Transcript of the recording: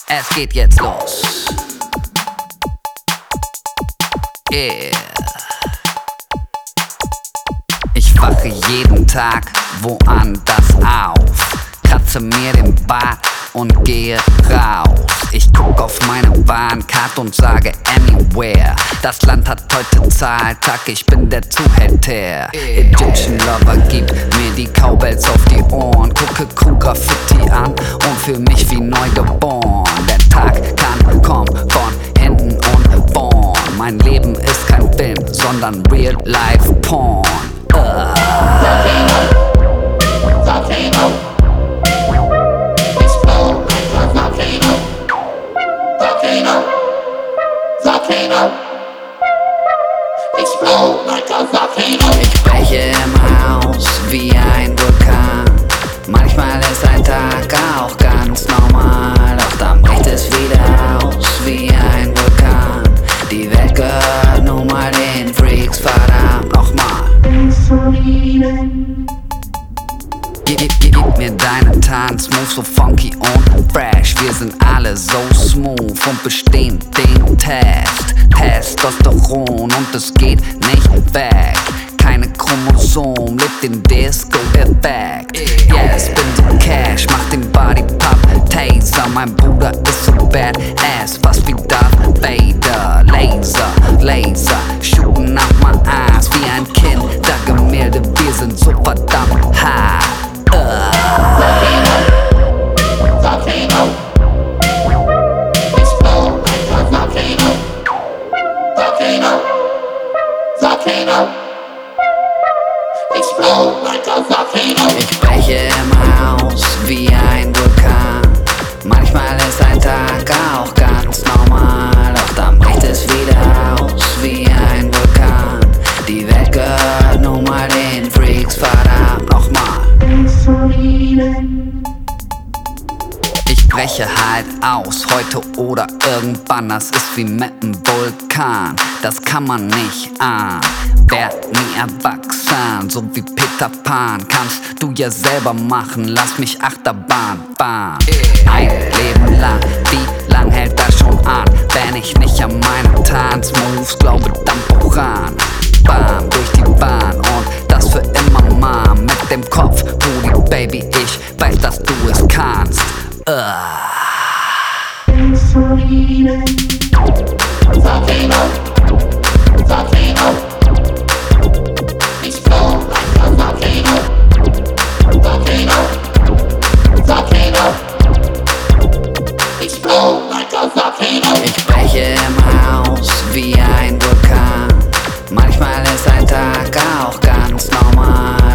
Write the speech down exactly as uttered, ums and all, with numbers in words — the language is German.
Es geht jetzt los. Yeah. Ich wache jeden Tag woanders auf, kratze mir den Bart und gehe raus. Ich guck auf meine Bahnkarte und sage anywhere. Das Land hat heute Zahltag, ich bin der Zuhälter. Egyptian Lover gibt mir die Cowbells auf die Ohren. Gucke Crew-Graffiti an und fühl mich wie neugeboren. Der Tag kann kommen von hinten und vorn. Mein Leben ist kein Film, sondern Real-Life-Porn. uh. Ich breche immer aus wie ein Vulkan. Manchmal ist ein Tag auch ganz normal, doch dann bricht es wieder aus wie ein Vulkan. Die Welt gehört nun mal den Freaks, verdammt nochmal. Gib, gib, gib mir deinen Tanzmove so funky und fresh. Wir sind alle so smooth und bestehen den Test. Testosteron und es geht nicht weg. Keine Chromosom, lebt den Disco-Effekt. Yes, bin so cash, mach den Body pop, Taser. Mein Bruder ist so badass, fast wie Darth Vader. Laser, Laser, shooten nach my eyes wie ein Kindergemälde. Wir sind so verdammt high. uh. Ich breche immer aus wie ein Vulkan. Manchmal ist ein Tag auch ganz normal, doch dann bricht es wieder aus wie ein Vulkan. Die Welt gehört nun mal den Freaks, verdammt nochmal. Ich breche halt aus, heute oder irgendwann. Das ist wie mit nem Vulkan, das kann man nicht ahnen. Werd nie erwachsen, so wie Peter Pan. Kannst du ja selber machen, lass mich Achterbahn fahren. Ein Leben lang, wie lang hält das schon an? Wenn ich nicht an meine Tanzmoves glaube, dann voran. Bam, durch die Bahn und das für immer mal. Mit dem Kopf, Booty, Baby, ich weiß, dass du es kannst. uh. Ich breche immer aus wie ein Vulkan. Manchmal ist ein Tag auch ganz normal.